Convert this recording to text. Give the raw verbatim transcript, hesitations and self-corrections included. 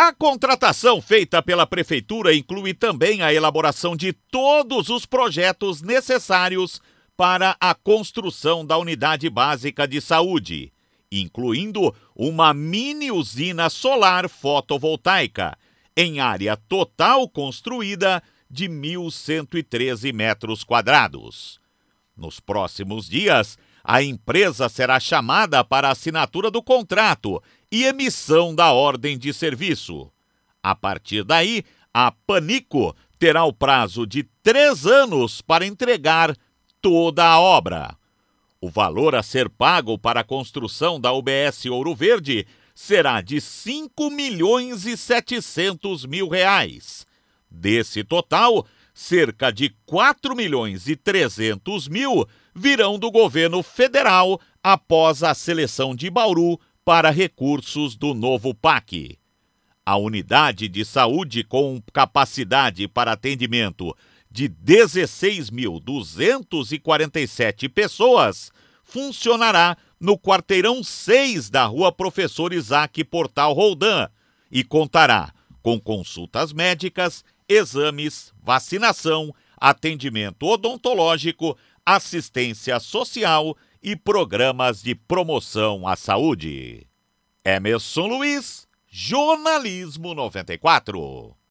A contratação feita pela Prefeitura inclui também a elaboração de todos os projetos necessários para a construção da Unidade Básica de Saúde, incluindo uma mini usina solar fotovoltaica, em área total construída de mil cento e treze metros quadrados. Nos próximos dias, a empresa será chamada para a assinatura do contrato e emissão da ordem de serviço. A partir daí, a Panico terá o prazo de três anos para entregar toda a obra. O valor a ser pago para a construção da U B S Ouro Verde será de cinco milhões e setecentos mil reais. Desse total, cerca de quatro milhões e trezentos mil virão do governo federal após a seleção de Bauru para recursos do novo P A C. A unidade de saúde com capacidade para atendimento de dezesseis mil duzentas e quarenta e sete pessoas funcionará no quarteirão seis da Rua Professor Isaac Portal Roldan e contará com consultas médicas, exames, vacinação, atendimento odontológico, assistência social e programas de promoção à saúde. Emerson Luiz, Jornalismo noventa e quatro.